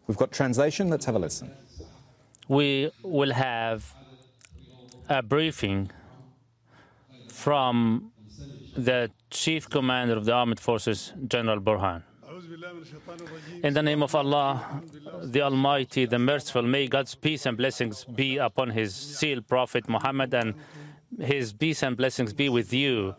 We've got translation. Let's have a listen. We will have a briefing from the Chief Commander of the Armed Forces, General Burhan. In the name of Allah, the Almighty, the Merciful, may God's peace and blessings be upon His sealed Prophet Muhammad, and His peace and blessings be with you.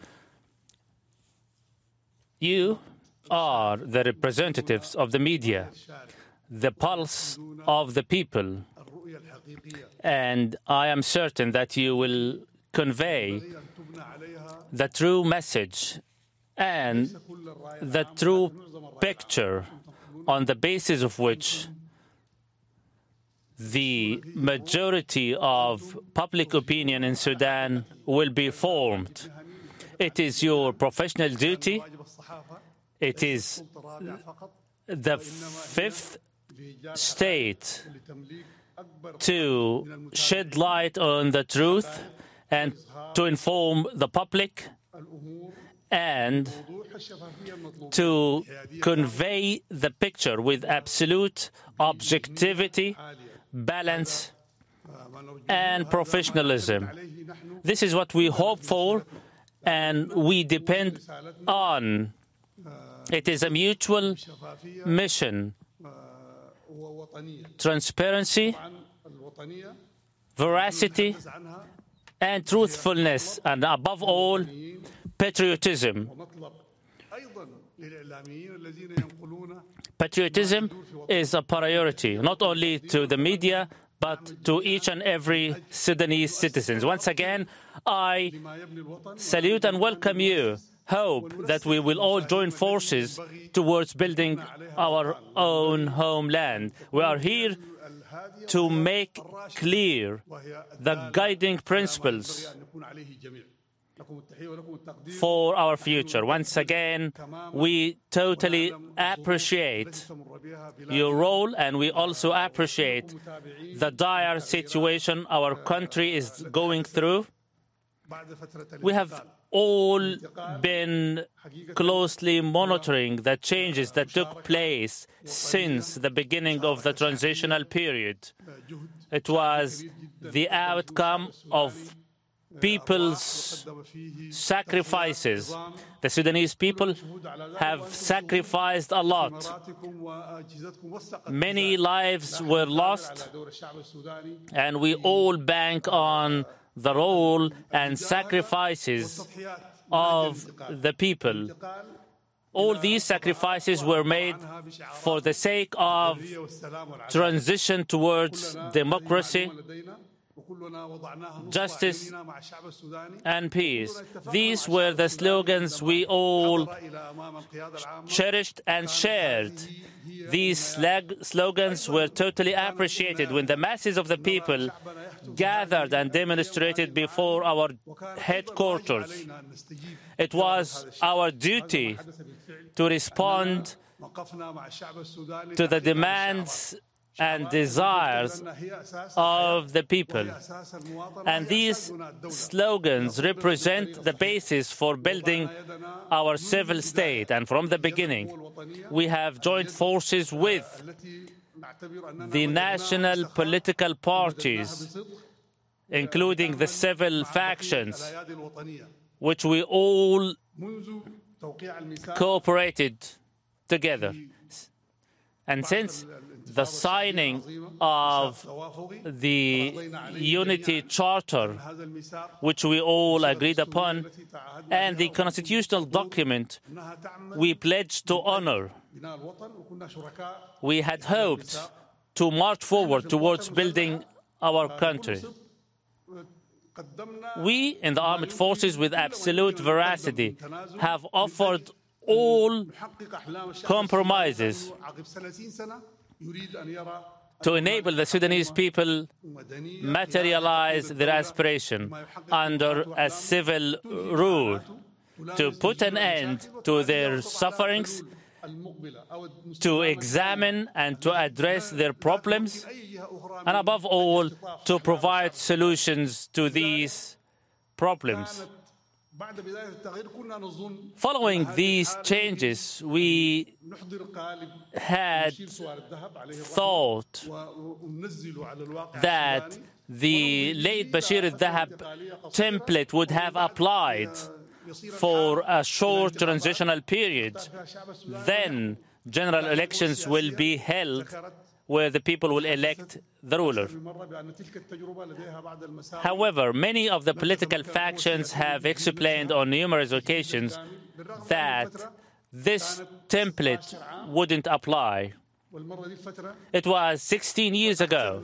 You are the representatives of the media, the pulse of the people, and I am certain that you will convey the true message and the true picture on the basis of which the majority of public opinion in Sudan will be formed. It is your professional duty. It is the fifth state to shed light on the truth and to inform the public and to convey the picture with absolute objectivity, balance, and professionalism. This is what we hope for and we depend on. It is a mutual mission. Transparency, veracity, and truthfulness, and above all, patriotism. Patriotism is a priority, not only to the media, but to each and every Sudanese citizen. Once again, I salute and welcome you. Hope that we will all join forces towards building our own homeland. We are here to make clear the guiding principles for our future. Once again, we totally appreciate your role, and we also appreciate the dire situation our country is going through. We have all been closely monitoring the changes that took place since the beginning of the transitional period. It was the outcome of people's sacrifices. The Sudanese people have sacrificed a lot. Many lives were lost, and we all bank on the role and sacrifices of the people. All these sacrifices were made for the sake of transition towards democracy, justice, and peace. These were the slogans we all cherished and shared. These slogans were totally appreciated when the masses of the people gathered and demonstrated before our headquarters. It was our duty to respond to the demands and desires of the people. And these slogans represent the basis for building our civil state. And from the beginning, we have joined forces with the national political parties, including the civil factions, which we all cooperated together. And since the signing of the Unity Charter, which we all agreed upon, and the constitutional document we pledged to honor, we had hoped to march forward towards building our country. We in the armed forces, with absolute veracity, have offered all compromises to enable the Sudanese people materialize their aspiration under a civil rule, to put an end to their sufferings, to examine and to address their problems, and above all, to provide solutions to these problems. Following these changes, we had thought that the late Bashir al-Dhahab template would have applied for a short transitional period. Then general elections will be held where the people will elect the ruler. However, many of the political factions have explained on numerous occasions that this template wouldn't apply. It was 16 years ago.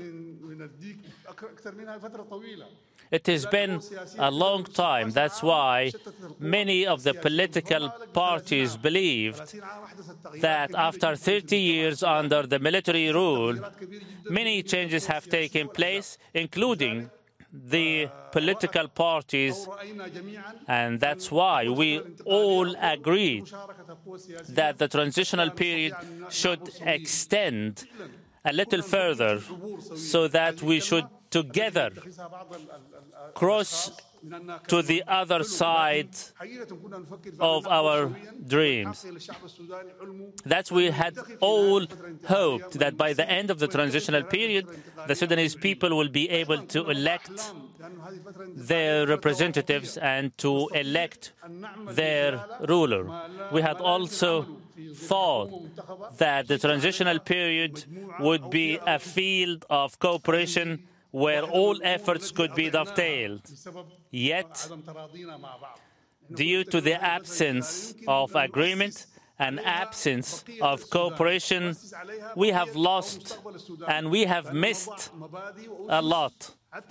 It has been a long time. That's why many of the political parties believed that after 30 years under the military rule, many changes have taken place, including the political parties, and that's why we all agreed that the transitional period should extend a little further so that we should together cross to the other side of our dreams. That we had all hoped that by the end of the transitional period, the Sudanese people will be able to elect their representatives and to elect their ruler. We had also thought that the transitional period would be a field of cooperation where all efforts could be dovetailed. Yet, due to the absence of agreement and absence of cooperation, we have lost and we have missed a lot.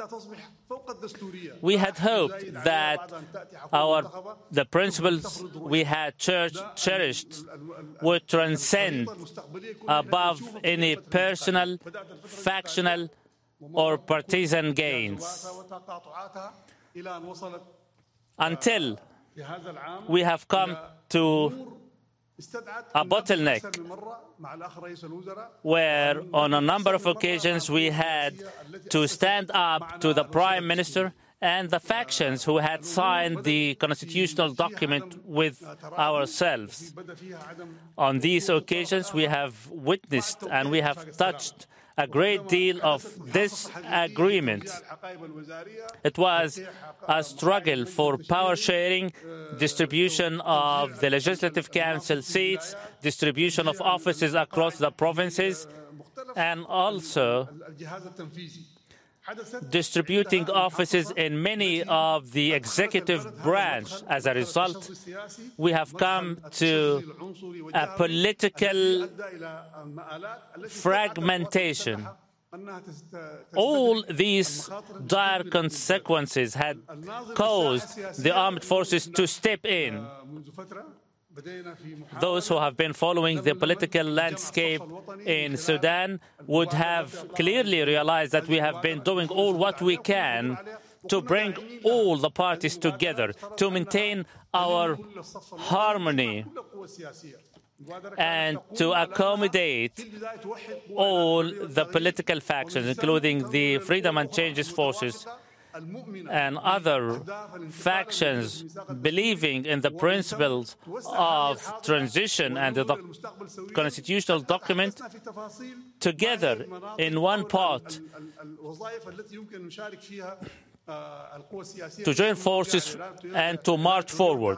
We had hoped that the principles we had cherished would transcend above any personal, factional, or partisan gains, until we have come to a bottleneck where on a number of occasions we had to stand up to the Prime Minister and the factions who had signed the constitutional document with ourselves. On these occasions we have witnessed and we have touched a great deal of disagreement. It was a struggle for power sharing, distribution of the Legislative Council seats, distribution of offices across the provinces, and also distributing offices in many of the executive branch. As a result, we have come to a political fragmentation. All these dire consequences had caused the armed forces to step in. Those who have been following the political landscape in Sudan would have clearly realized that we have been doing all what we can to bring all the parties together, to maintain our harmony, and to accommodate all the political factions, including the Freedom and Changes Forces and other factions believing in the principles of transition and the constitutional document together in one pot to join forces and to march forward.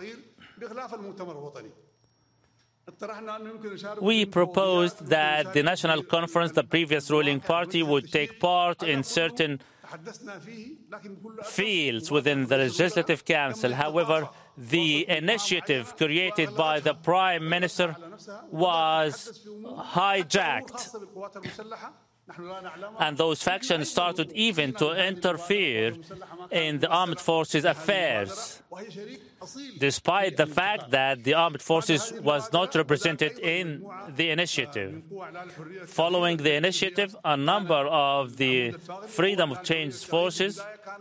We proposed that the National Conference, the previous ruling party, would take part in certain fields within the Legislative Council. However, the initiative created by the Prime Minister was hijacked, and those factions started even to interfere in the armed forces' affairs, despite the fact that the armed forces was not represented in the initiative. Following the initiative, a number of the Freedom of Change forces,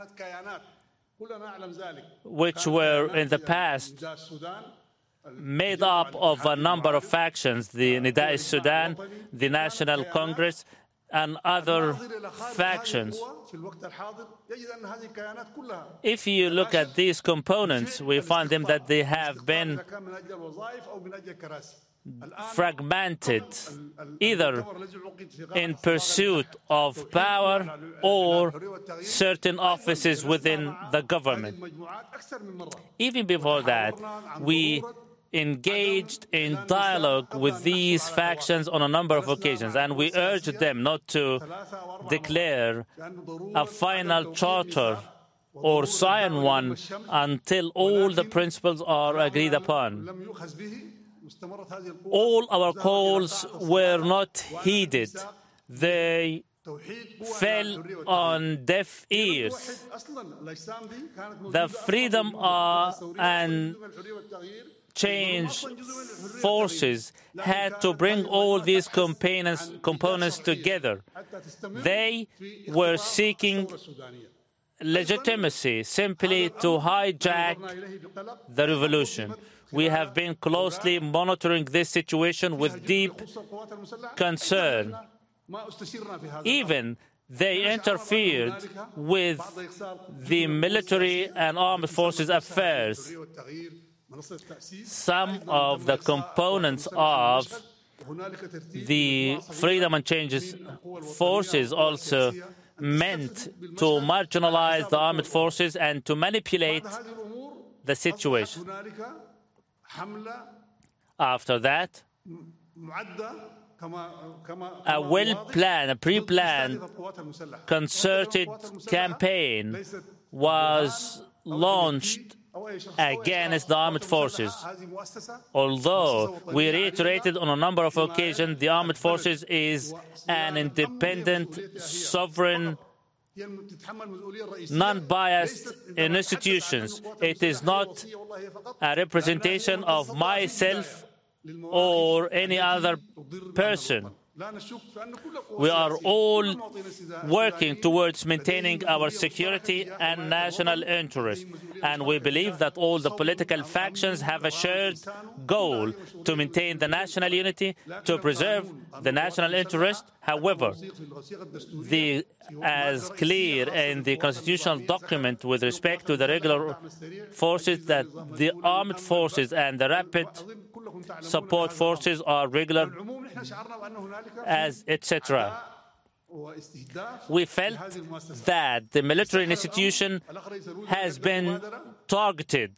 which were in the past made up of a number of factions, the Nida al-Sudan, the National Congress, and other factions. If you look at these components, we find them that they have been fragmented, either in pursuit of power or certain offices within the government. Even before that, we engaged in dialogue with these factions on a number of occasions, and we urged them not to declare a final charter or sign one until all the principles are agreed upon. All our calls were not heeded. They fell on deaf ears. The freedom and change forces had to bring all these components together. They were seeking legitimacy simply to hijack the revolution. We have been closely monitoring this situation with deep concern. Even they interfered with the military and armed forces affairs. Some of the components of the Freedom and Changes forces also meant to marginalize the armed forces and to manipulate the situation. After that, a well-planned, a pre-planned, concerted campaign was launched against the armed forces. Although we reiterated on a number of occasions the armed forces is an independent, sovereign, non-biased institutions. It is not a representation of myself or any other person. We are all working towards maintaining our security and national interest, and we believe that all the political factions have a shared goal to maintain the national unity, to preserve the national interest. However, as clear in the constitutional document with respect to the regular forces, that the armed forces and the rapid support forces are regular, as etc. We felt that the military institution has been targeted.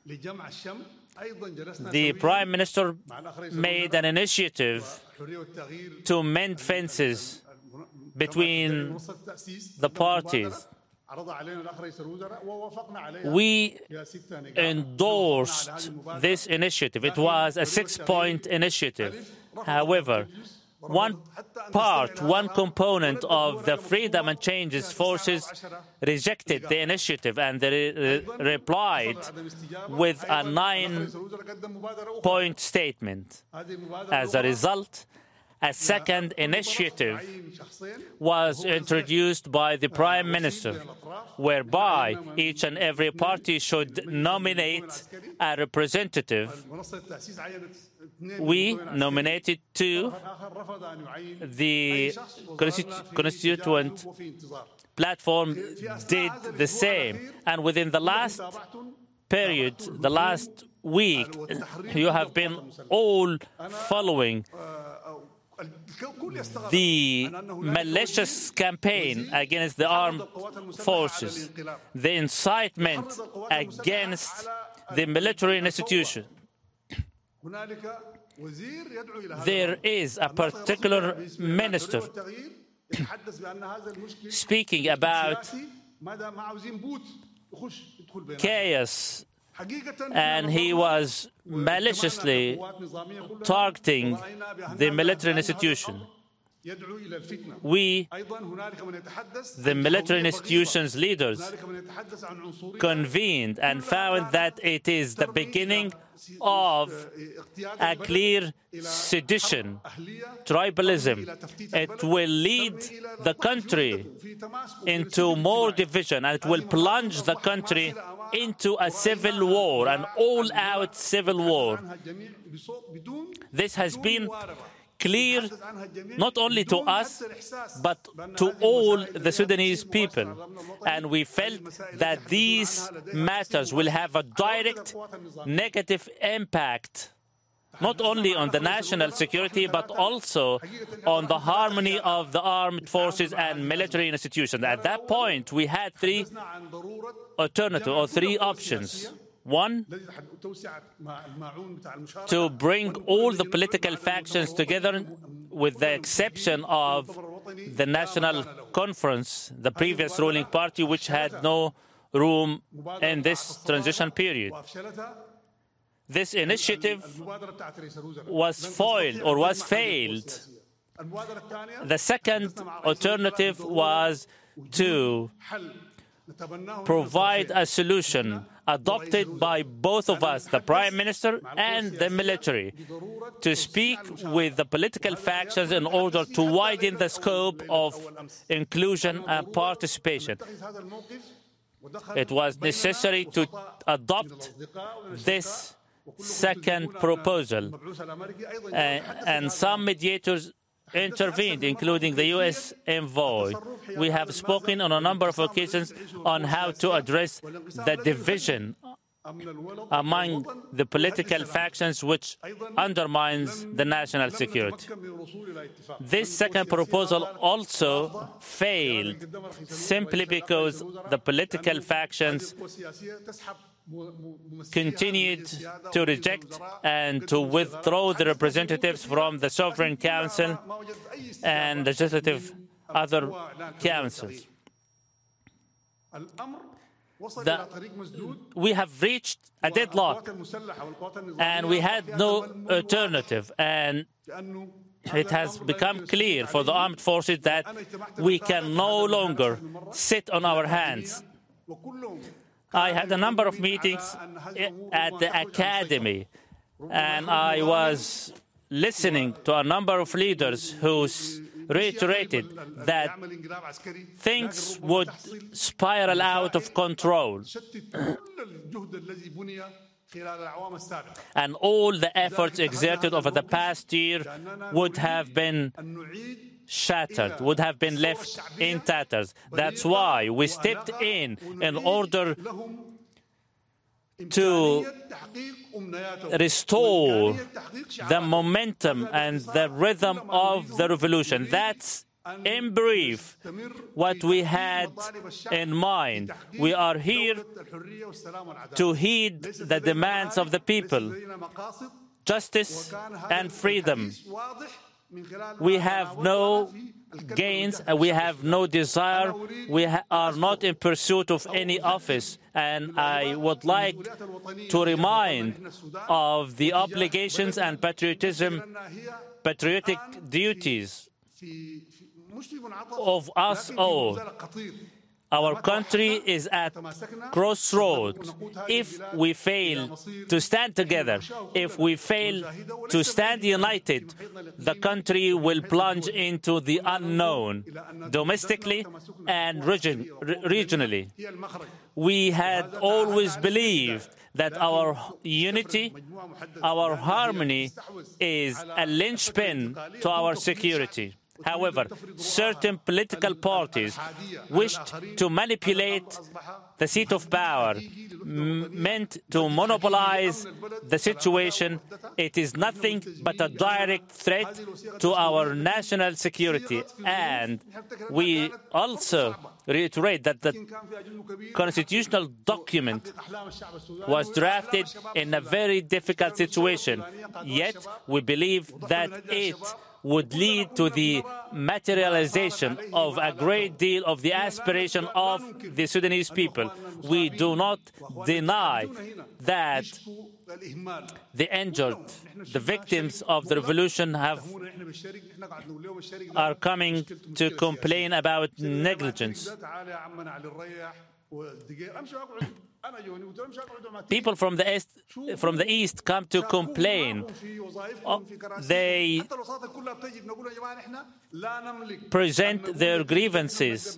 The Prime Minister made an initiative to mend fences between the parties. We endorsed this initiative. It was a 6-point initiative. However, one component of the Freedom and Changes forces rejected the initiative, and they replied with a 9-point statement. As a result, a second initiative was introduced by the Prime Minister, whereby each and every party should nominate a representative. We nominated 2. The constituent platform did the same. And within the last period, the last week, you have been all following the malicious campaign against the armed forces, the incitement against the military institution. There is a particular minister speaking about chaos, and he was maliciously targeting the military institution. We, the military institution's leaders, convened and found that it is the beginning of a clear sedition, tribalism. It will lead the country into more division, and it will plunge the country into a civil war, an all-out civil war. This has been clear not only to us, but to all the Sudanese people. And we felt that these matters will have a direct negative impact not only on the national security, but also on the harmony of the armed forces and military institutions. At that point, we had three alternatives or three options. One, to bring all the political factions together, with the exception of the National Conference, the previous ruling party, which had no room in this transition period. This initiative was foiled or was failed. The second alternative was to provide a solution adopted by both of us, the Prime Minister and the military, to speak with the political factions in order to widen the scope of inclusion and participation. It was necessary to adopt this second proposal, and some mediators intervened, including the U.S. envoy. We have spoken on a number of occasions on how to address the division among the political factions which undermines the national security. This second proposal also failed simply because the political factions continued to reject and to withdraw the representatives from the Sovereign Council and legislative other councils. We have reached a deadlock, and we had no alternative, and it has become clear for the armed forces that we can no longer sit on our hands. I had a number of meetings at the academy, and I was listening to a number of leaders who reiterated that things would spiral out of control. And all the efforts exerted over the past year would have been shattered, would have been left in tatters. That's why we stepped in order to restore the momentum and the rhythm of the revolution. That's, in brief, what we had in mind. We are here to heed the demands of the people, justice and freedom. We have no gains, we have no desire, we are not in pursuit of any office. And I would like to remind of the obligations and patriotic duties of us all. Our country is at crossroads. If we fail to stand together, if we fail to stand united, the country will plunge into the unknown, domestically and regionally. We had always believed that our unity, our harmony is a linchpin to our security. However, certain political parties wished to manipulate the seat of power, meant to monopolize the situation. It is nothing but a direct threat to our national security. And we also reiterate that the constitutional document was drafted in a very difficult situation. Yet, we believe that it would lead to the materialization of a great deal of the aspiration of the Sudanese people. We do not deny that the injured, the victims of the revolution are coming to complain about negligence. People from the east come to complain. They present their grievances.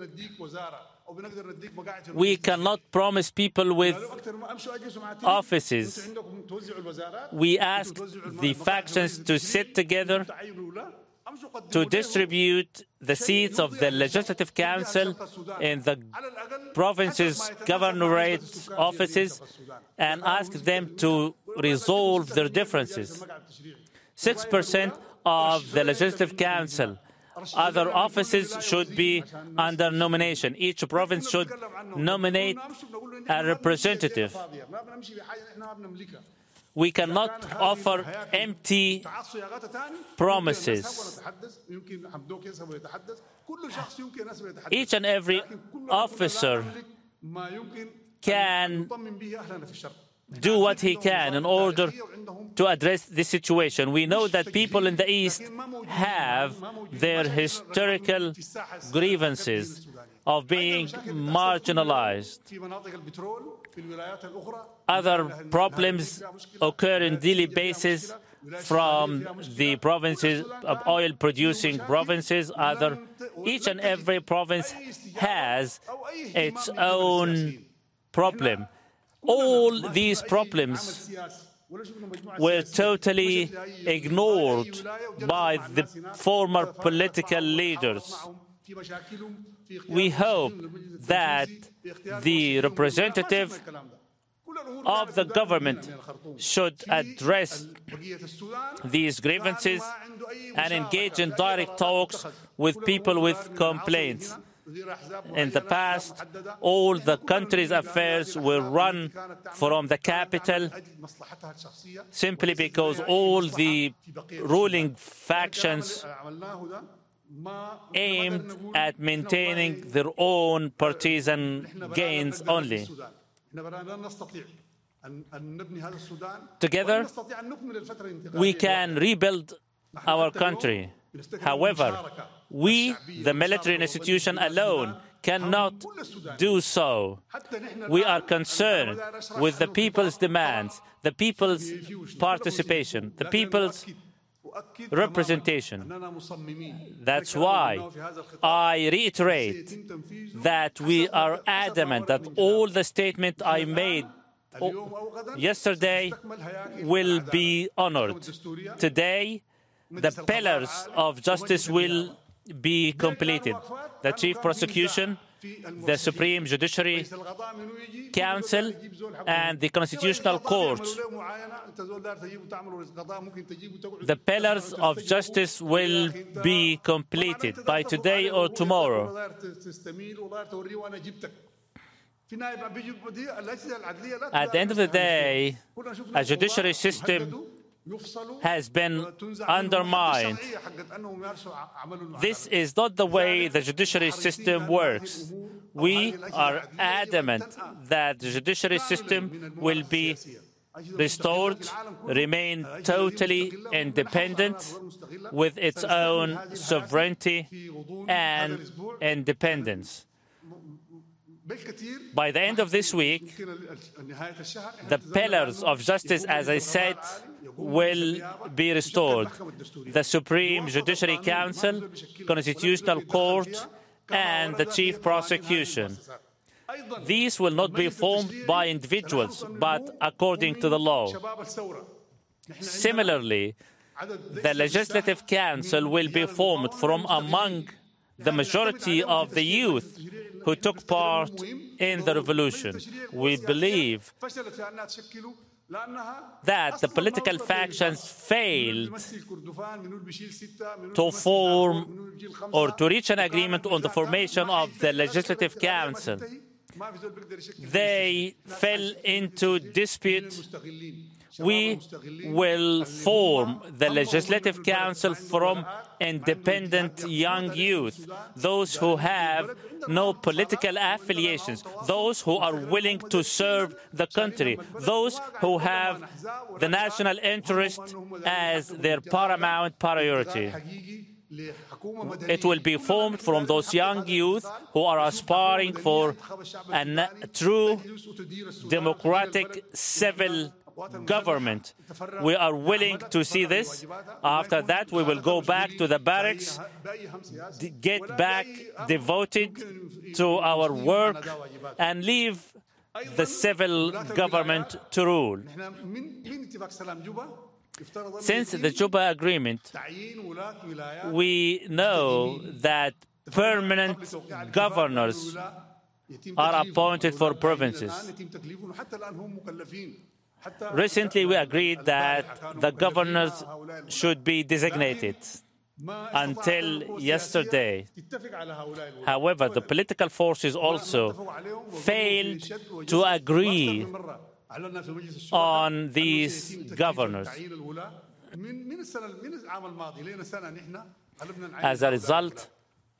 We cannot promise people with offices. We ask the factions to sit together to distribute the seats of the Legislative Council in the provinces' governorate offices and ask them to resolve their differences. 6% of the Legislative Council. Other offices should be under nomination. Each province should nominate a representative. We cannot offer empty promises. Each and every officer can do what he can in order to address this situation. We know that people in the East have their historical grievances of being marginalized. Other problems occur on a daily basis from the provinces of oil-producing provinces. Each and every province has its own problem. All these problems were totally ignored by the former political leaders. We hope that the representative of the government should address these grievances and engage in direct talks with people with complaints. In the past, all the country's affairs were run from the capital simply because all the ruling factions aimed at maintaining their own partisan gains only. Together, we can rebuild our country. However, we, the military institution alone, cannot do so. We are concerned with the people's demands, the people's participation, the people's representation. That's why I reiterate that we are adamant that all the statements I made yesterday will be honored. Today, the pillars of justice will be completed. The Chief Prosecution, the Supreme Judiciary Council, and the Constitutional Court. The pillars of justice will be completed by today or tomorrow. At the end of the day, a judiciary system has been undermined. This is not the way the judiciary system works. We are adamant that the judiciary system will be restored, remain totally independent with its own sovereignty and independence. By the end of this week, the pillars of justice, as I said, will be restored. The Supreme Judiciary Council, Constitutional Court, and the Chief Prosecution. These will not be formed by individuals, but according to the law. Similarly, the Legislative Council will be formed from among the majority of the youth who took part in the revolution. We believe that the political factions failed to form or to reach an agreement on the formation of the Legislative Council. They fell into dispute. We will form the Legislative Council from independent young youth, those who have no political affiliations, those who are willing to serve the country, those who have the national interest as their paramount priority. It will be formed from those young youth who are aspiring for a true democratic civil government. We are willing to see this. After that, we will go back to the barracks, get back devoted to our work, and leave the civil government to rule. Since the Juba Agreement, we know that permanent governors are appointed for provinces. Recently, we agreed that the governors should be designated until yesterday. However, the political forces also failed to agree on these governors. As a result,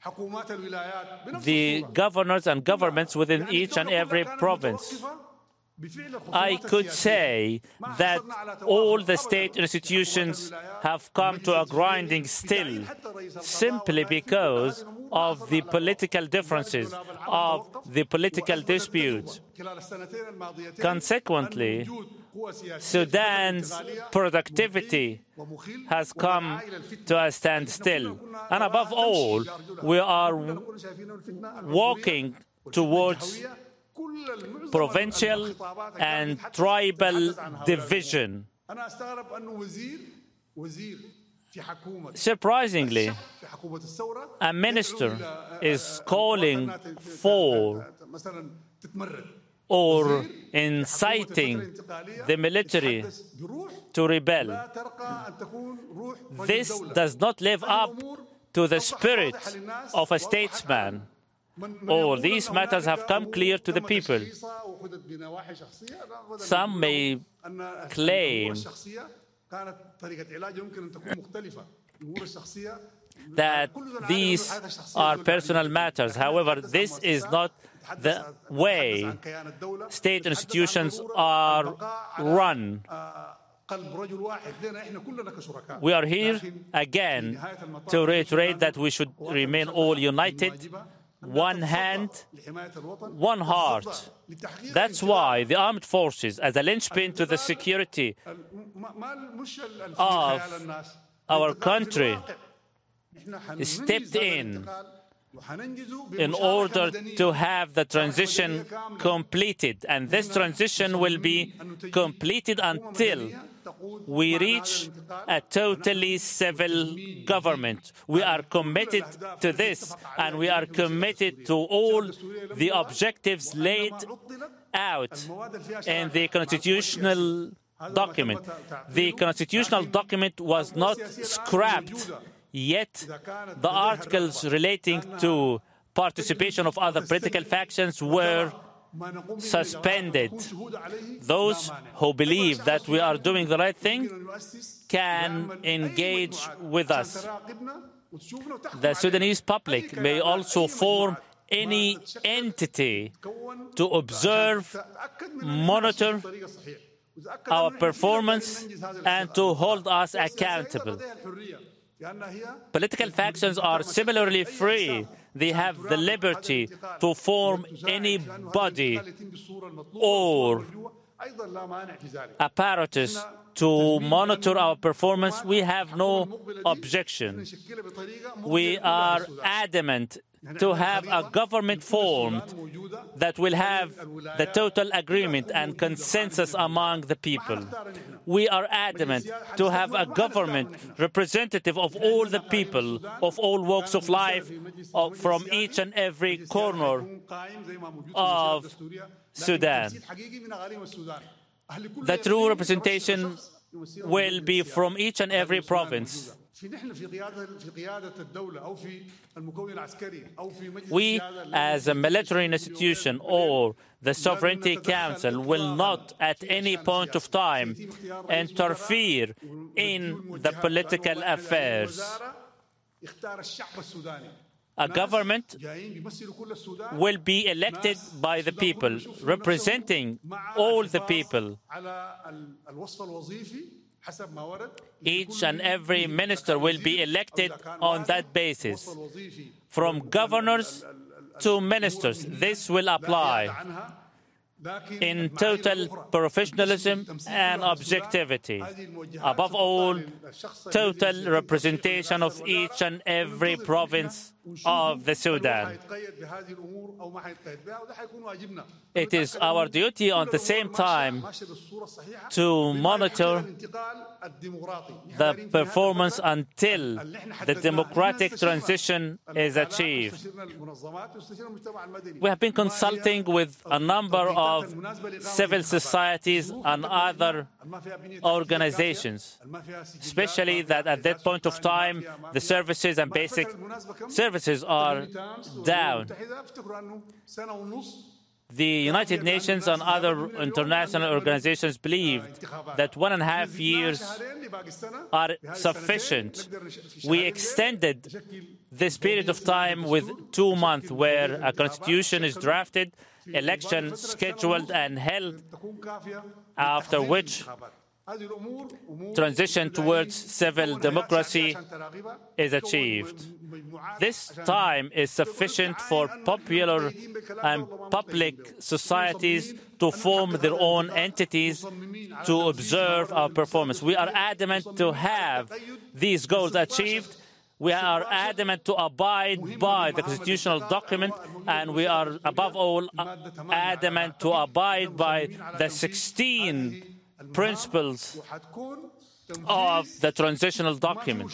the governors and governments within each and every province, I could say that all the state institutions have come to a grinding still simply because of the political differences, of the political disputes. Consequently, Sudan's productivity has come to a standstill. And above all, we are walking towards provincial and tribal division. Surprisingly, a minister is calling for or inciting the military to rebel. This does not live up to the spirit of a statesman. All these matters have come clear to the people. Some may claim that these are personal matters. However, this is not the way state institutions are run. We are here again to reiterate that we should remain all united, one hand, one heart. That's why the armed forces, as a linchpin to the security of our country, stepped in order to have the transition completed. And this transition will be completed until we reach a totally civil government. We are committed to this, and we are committed to all the objectives laid out in the constitutional document. The constitutional document was not scrapped, yet the articles relating to participation of other political factions were suspended. Those who believe that we are doing the right thing can engage with us. The Sudanese public may also form any entity to observe, monitor our performance, and to hold us accountable. Political factions are similarly free. They have the liberty to form any body or apparatus to monitor our performance. We have no objection. We are adamant to have a government formed that will have the total agreement and consensus among the people. We are adamant to have a government representative of all the people, of all walks of life, from each and every corner of Sudan. The true representation will be from each and every province. We, as a military institution or the Sovereignty Council, will not at any point of time interfere in the political affairs. A government will be elected by the people, representing all the people. Each and every minister will be elected on that basis, from governors to ministers. This will apply in total professionalism and objectivity. Above all, total representation of each and every province of the Sudan. It is our duty at the same time to monitor the performance until the democratic transition is achieved. We have been consulting with a number of civil societies and other organizations, especially that at that point of time the services and basic services are down. The United Nations and other international organizations believed that 1.5 years are sufficient. We extended this period of time with 2 months, where a constitution is drafted, elections scheduled and held, after which transition towards civil democracy is achieved. This time is sufficient for popular and public societies to form their own entities to observe our performance. We are adamant to have these goals achieved. We are adamant to abide by the constitutional document, and we are, above all, adamant to abide by the 16 principles of the transitional document.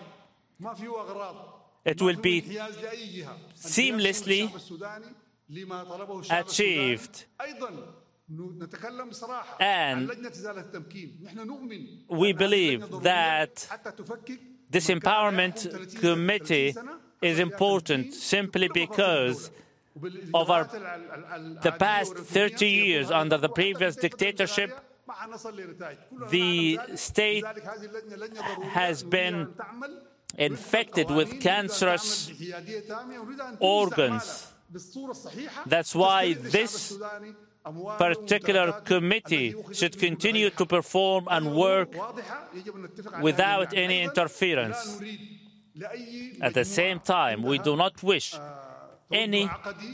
It will be seamlessly achieved. And we believe that this empowerment committee is important simply because over the past 30 years under the previous dictatorship, the state has been infected with cancerous organs. That's why this particular committee should continue to perform and work without any interference. At the same time, we do not wish any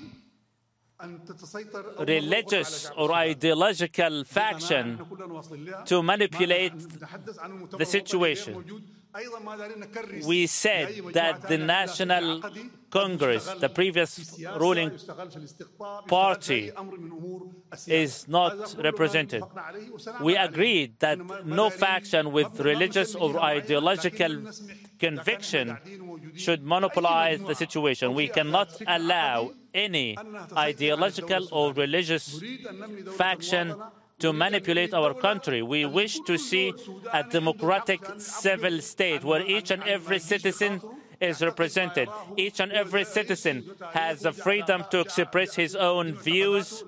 religious or ideological faction to manipulate the situation. We said that the National Congress, the previous ruling party, is not represented. We agreed that no faction with religious or ideological conviction should monopolize the situation. We cannot allow any ideological or religious faction to manipulate our country. We wish to see a democratic civil state where each and every citizen is represented. Each and every citizen has the freedom to express his own views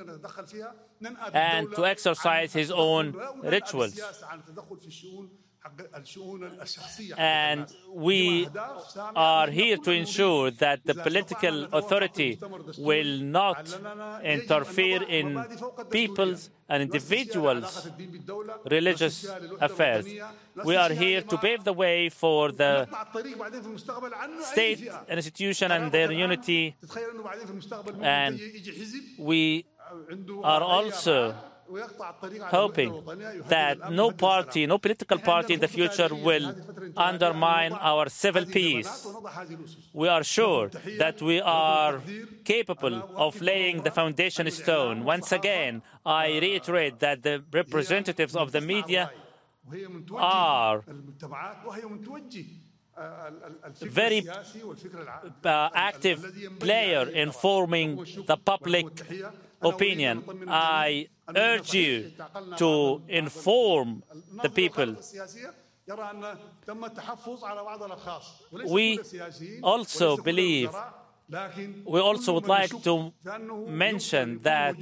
and to exercise his own rituals. And we are here to ensure that the political authority will not interfere in people's and individuals' religious affairs. We are here to pave the way for the state institution and their unity, and we are also hoping that no party, no political party in the future will undermine our civil peace. We are sure that we are capable of laying the foundation stone. Once again, I reiterate that the representatives of the media are very active player in forming the public opinion. I urge you to inform the people. We also believe, we also would like to mention that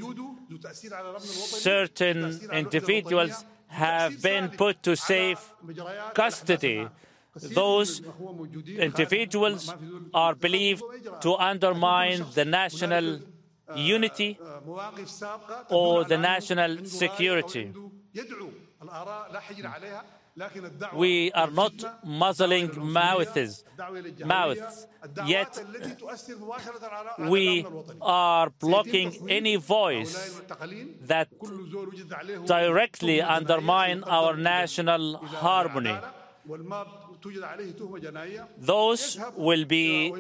certain individuals have been put to safe custody. Those individuals are believed to undermine the national unity or the national security. We are not muzzling mouths, yet we are blocking any voice that directly undermine our national harmony. Those will be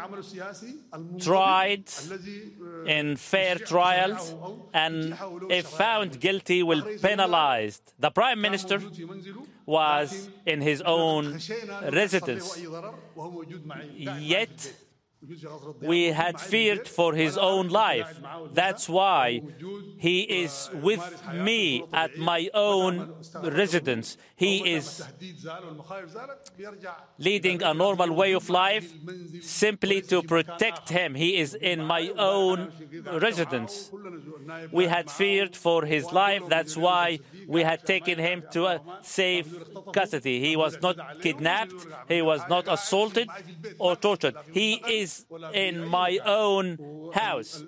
tried in fair trials, and if found guilty, will be penalized. The Prime Minister was in his own residence, yet we had feared for his own life. That's why he is with me at my own residence. He is leading a normal way of life simply to protect him. He is in my own residence. We had feared for his life. That's why we had taken him to a safe custody. He was not kidnapped. He was not assaulted or tortured. He is in my own house.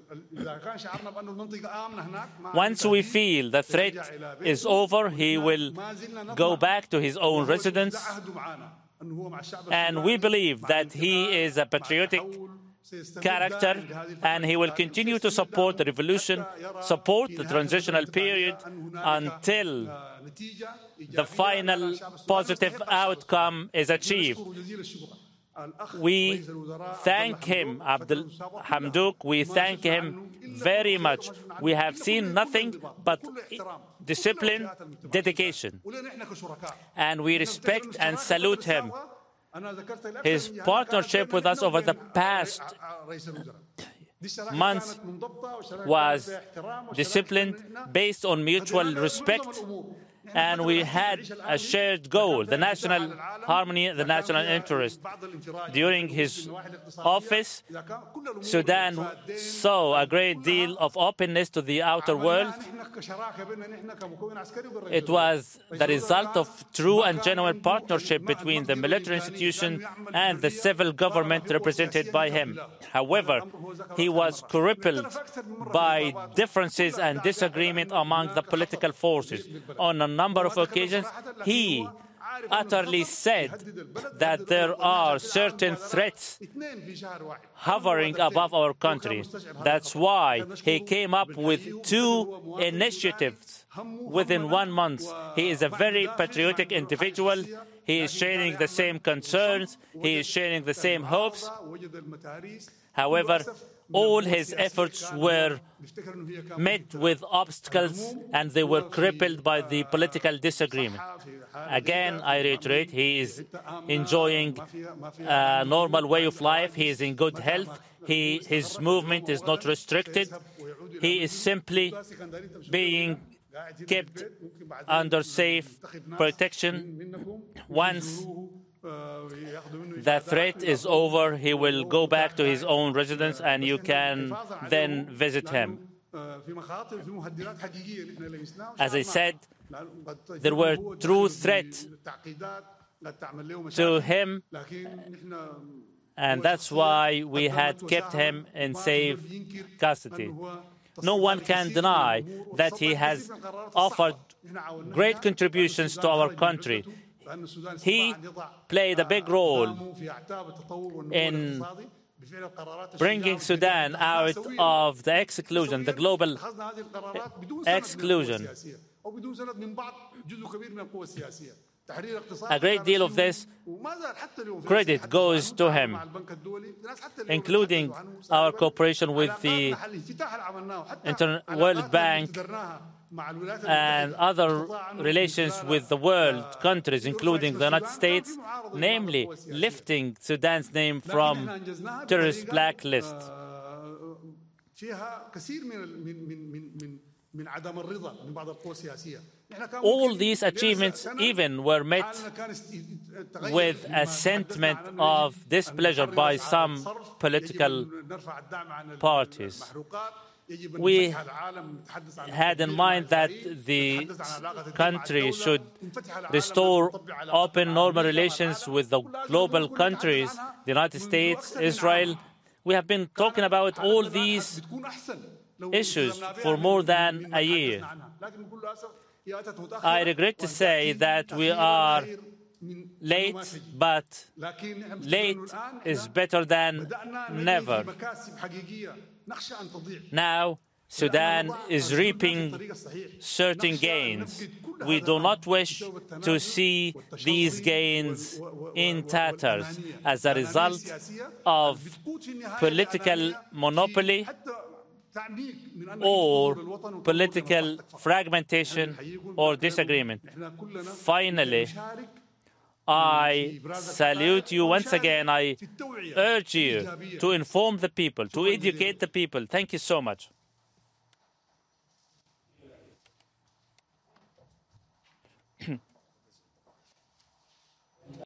Once we feel the threat is over, he will go back to his own residence. And we believe that he is a patriotic character, and he will continue to support the revolution, support the transitional period until the final positive outcome is achieved. We thank him, Abdul Hamdouk. We thank him very much. We have seen nothing but discipline, dedication, and we respect and salute him. His partnership with us over the past months was disciplined, based on mutual respect, and we had a shared goal, the national harmony, the national interest. During his office, Sudan saw a great deal of openness to the outer world. It was the result of true and genuine partnership between the military institution and the civil government represented by him. However, he was crippled by differences and disagreement among the political forces. On a number of occasions, he utterly said that there are certain threats hovering above our country. That's why he came up with 2 initiatives within 1 month. He is a very patriotic individual. He is sharing the same concerns. He is sharing the same hopes. However, all his efforts were met with obstacles, and they were crippled by the political disagreement. Again, I reiterate, he is enjoying a normal way of life. He is in good health. His movement is not restricted. He is simply being kept under safe protection. Once the threat is over, he will go back to his own residence, and you can then visit him. As I said, there were true threats to him, and that's why we had kept him in safe custody. No one can deny that he has offered great contributions to our country. He played a big role in bringing Sudan out of the exclusion, the global exclusion. A great deal of this credit goes to him, including our cooperation with the World Bank and other relations with the world countries, including the United States, namely lifting Sudan's name from terrorist blacklist. All these achievements even were met with a sentiment of displeasure by some political parties. We had in mind that the country should restore open, normal relations with the global countries, the United States, Israel. We have been talking about all these issues for more than a year. I regret to say that we are late, but late is better than never. Now, Sudan is reaping certain gains. We do not wish to see these gains in tatters as a result of political monopoly or political fragmentation or disagreement. Finally, I salute you once again. I urge you to inform the people, to educate the people. Thank you so much.